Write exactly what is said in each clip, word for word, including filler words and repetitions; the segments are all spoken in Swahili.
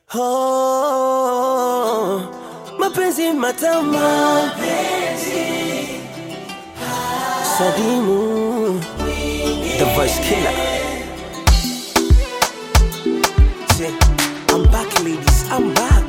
Oh, mapenzi matamu, Sadimu, the voice killer. Say, I'm back, ladies, I'm back.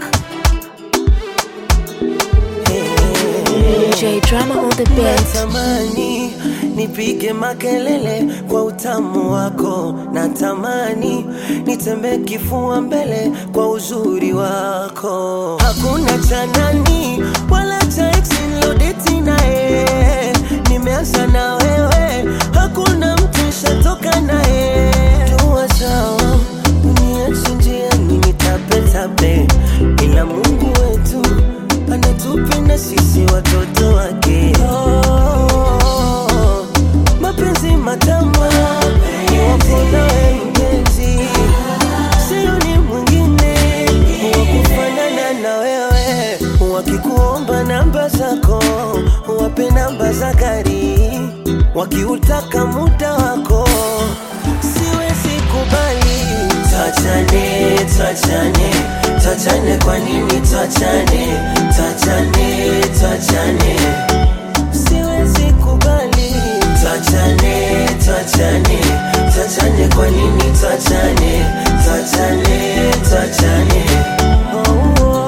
D J Drama on the beat. Natamani nipige makelele kwa utamu wako, natamani nitembe kifua mbele kwa uzuri wako. Hakuna cha nani wala cha ex nilodeti nae, nimeanza na wewe, hakuna mtu nishatoka nae. Tuwa sawa, uniache njiani nitapetape, ila Mungu wetu anatupenda sisi watoto wake. Oh, mapenzi matamu niwapo nawe mpenzi, sio ni mwingine wakufanana na wewe. Wakikuomba namba zako wape namba za gari, wakiutaka muda wako siwezi kubali. Tuachane, tuachane, tuachane, kwa nini tuachane? Tuachane, tuachane, siwezi kubali. Tuachane, tuachane, tuachane, kwa nini tuachane? Tuachane, tuachane. Oh, oh, oh.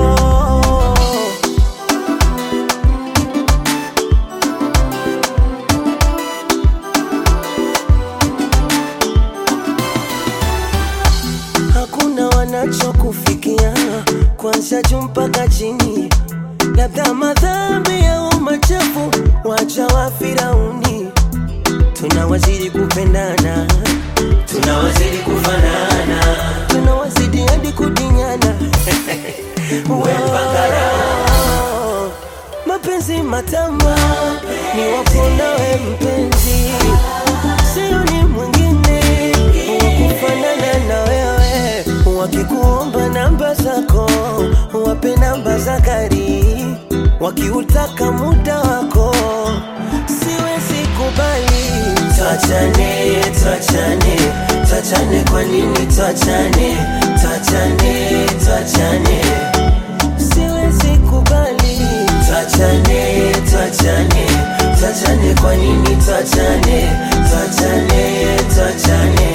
Hakuna wanachokufikia kwanza juu mpaka chini, labda madhambi au machafu wacha wa Firauni. Tunawazidi kupendana, tunawazidi kufanana, tunawazidi hadi kudinyana. Wepangara mapenzi matamu ni wapo nawe mpenzi, sio ni mwingine wakufanana na wewe. Wakikuomba namba zako wape namba za gari, wakiutaka muda wako siwezi kubali. Tuachane, tuachane, tuachane, kwa nini tuachane? Tuachane, tuachane, siwezi kubali. Tuachane, tuachane, tuachane, kwa nini tuachane? Tuachane, tuachane.